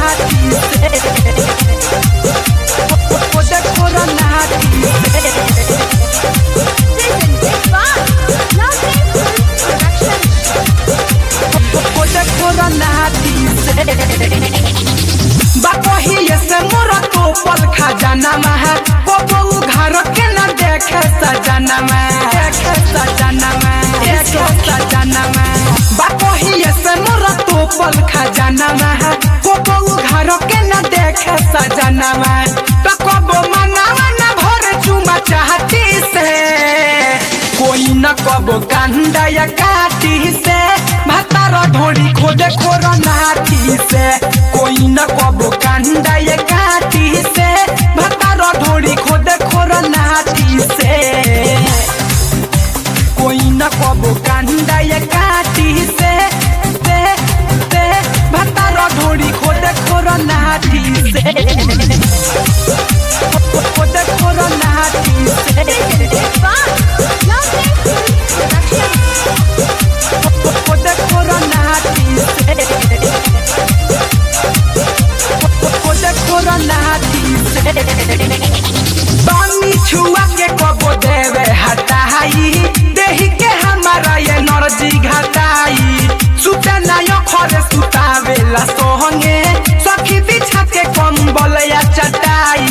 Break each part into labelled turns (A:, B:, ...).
A: नाटी से खोदे खोरा नाटी से खोदे खोरा नाटी से बाकही से मोरा तो पल खजाना में है बबू घर के न देखे सजना में देखे सजना में देखे सजना में बाकही से मोरा तो पल खजाना में है बबू घर के न देखे सजना में तो कबो मनावा न भर चुमा चाहती से कोई न कबो कांदा या काटी से भातारा ढोड़ी खोदे खोरा नाटी से कोई न कबो कांदा या काटी से भातारा ढोड़ी खोदे खोरा नाटी से कोई न कबो कांदा या काटी से भातारा ढोड़ी खोदे खोरा नाटी से खोदे खोरा नाटी से खोदे खोरा नाटी से खोदे खोरा नाटी से पानी छुआ के कबो देवे हटाई देही के हमारा ये नरजी घटाई सुते नायो खरे सुतावेला सोहंगे सखी बिछा के कंबल या चटाई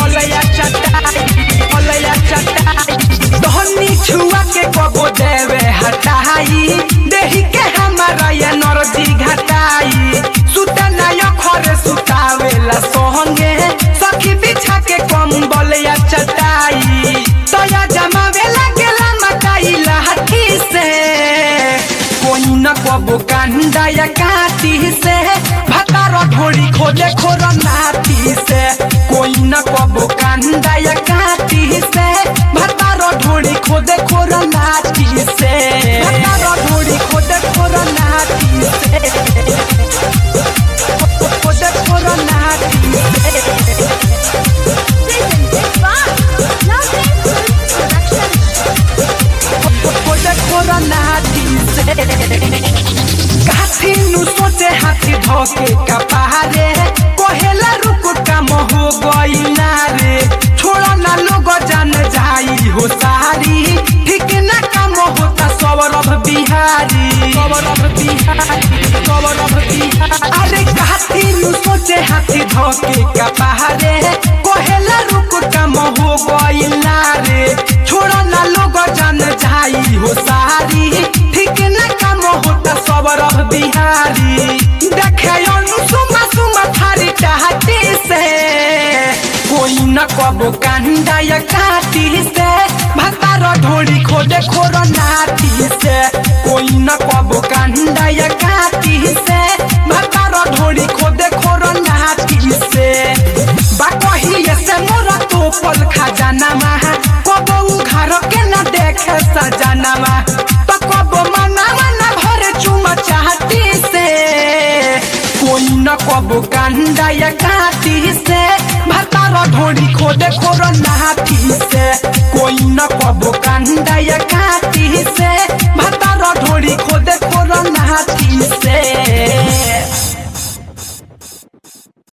A: धनी छुआ के कबो देवे हटाई देही के हमारा ये नरजी घटाई सुते नायो खरे सुतावेला सोहंगे सखी बिछा के कंबल या चटाई तया जमावेला गेला मटाई लाठी से कोई न कबो कांदा या काटी से भातारा ढोड़ी खोदे खोरा नाटी से कोई न कबो कांदा या काटी से भातारा ढोड़ी खोदे खोरा नाटी से भातारा ढोड़ी खोदे खोरा नाटी से खोदे खोरा नाटी से खोदे खोरा नाटी से काठी नु सोचे हाथी धोके कपारे कोहेला रुक काम हो गई ना रे छोड़ा ना लोग जान जाई हो सारी ठीक ना काम होता सौरभ बिहारी अरे काठी नु सोचे हाथी धोके कपारे कोहेला रुक काम हो गई ना रे छोड़ा ना लोग जान जाई हो सारी ठीक ना काम होता सौरभ बिहारी देखे सुमा सुमा थारी चाहती से कोई न कबो कांदा या काटी से भातारा ढोड़ी खोदे खोरा नाटी से कोई न कबो कांदा या काटी से भातारा ढोड़ी खोदे खोरा नाटी से बाकही से मोरा तो पल खजाना में है कबो घर के न देखे सजना में तो कबो मनावा न भरे चुमा चाहती से कोई न कबो कांदा या काटी से भातारा ढोड़ी खोदे खोरा नाटी से कोई न कबो कांदा या काटी से भातारा ढोड़ी खोदे खोरा नाटी से।